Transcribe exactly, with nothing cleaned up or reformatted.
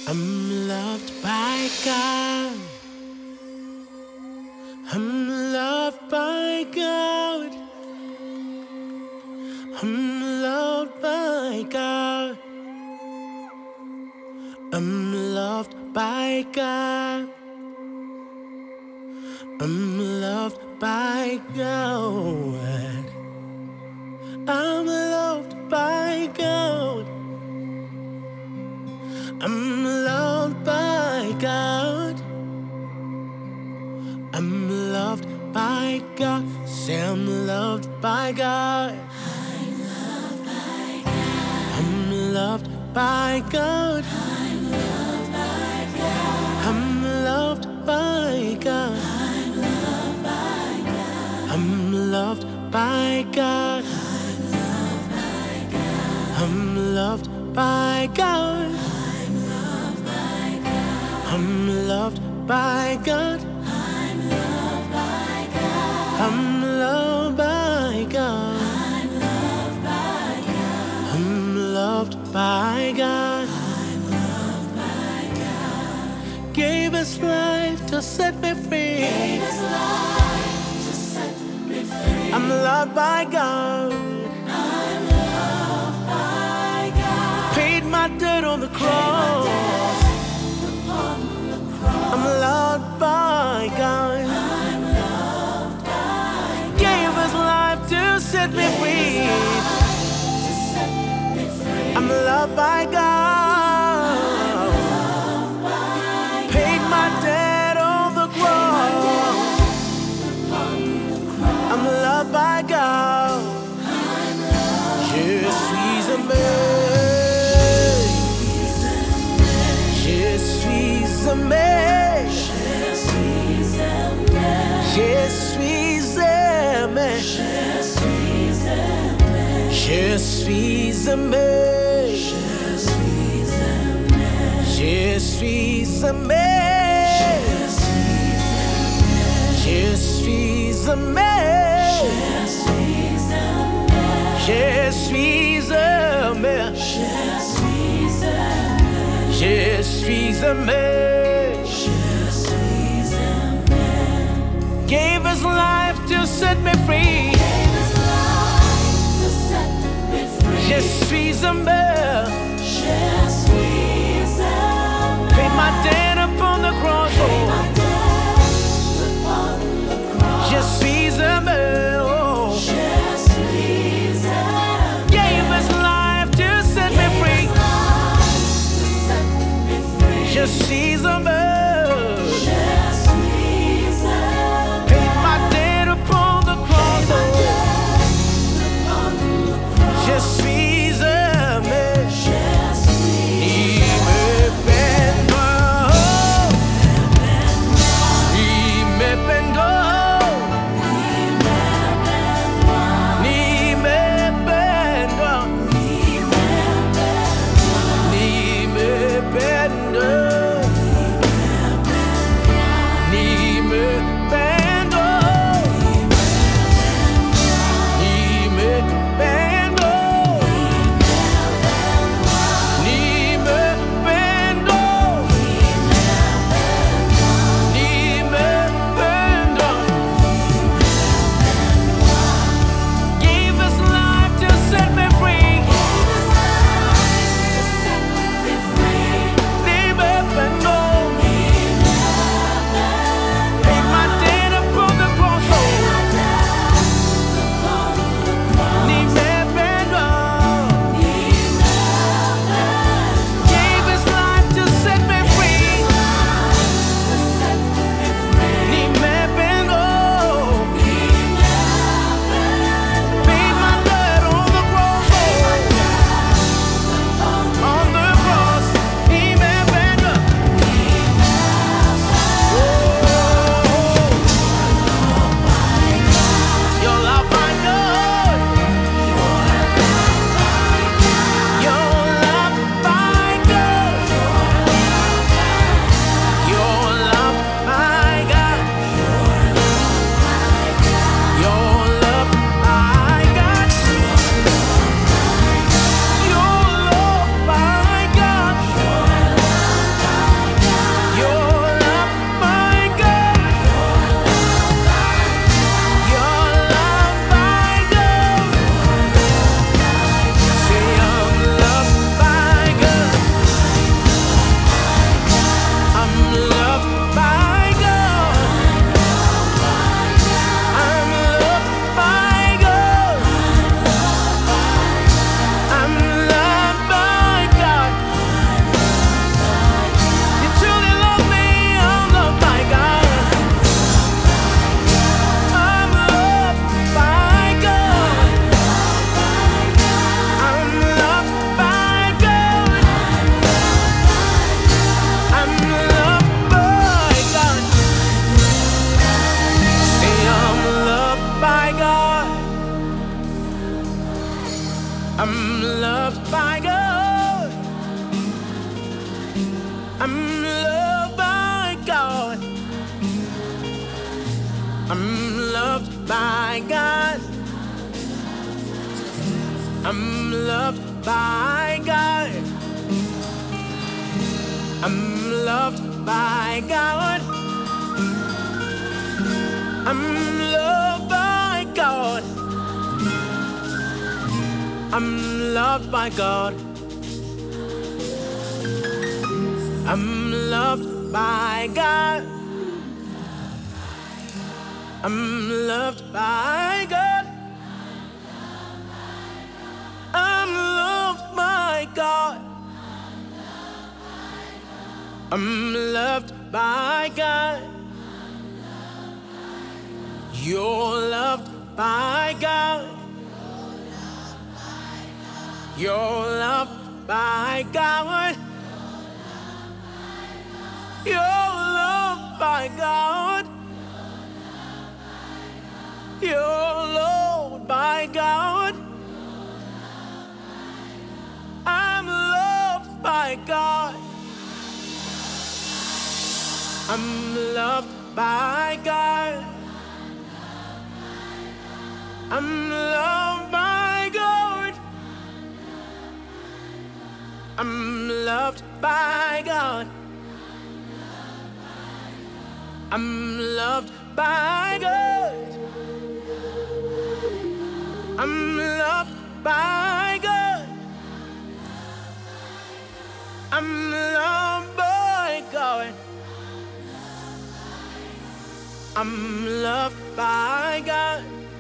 I'm loved by God. I'm loved by God. I'm loved by God. I'm loved by God. I'm loved by God. I'm loved by God. I'm loved by God. I'm loved by God. Say I'm loved by God. I'm loved by God. I'm loved by God. I'm loved by God. I'm loved by God. I'm loved by God. I'm loved by God. I'm loved by God. Gave His life to set me free. I'm loved by God. Paid my debt on the cross. I'm loved by God. Gave His life to set me free. I'm loved by God. Paid my debt on the cross. I'm loved by God. Je suis aimé. Je suis aimé. Je suis aimé. Je suis aimé. Je suis aimé. Je suis aimé. Je suis aimé. Je suis aimé. Gave His life to set me free. Je suis aimé. Paid my debt upon the cross. Je suis aimé. Oh. Gave His life to set me free. Je suis aimé. Paid my debt upon the cross. Je suis aimé. Il me peine. loved by God. I'm loved by God. I'm loved by God. I'm loved by God. I'm loved by God. I'm loved by God. I'm loved by God. I'm loved by God. I'm loved by God. I'm loved by God. I'm loved by God. You're loved by God. You're loved by God. You're loved by God. You're loved by God. I'm loved by God. I'm loved by God. I'm loved by God. I'm loved by God. I'm loved by God. I'm loved by God. I'm loved by God. I'm loved by God.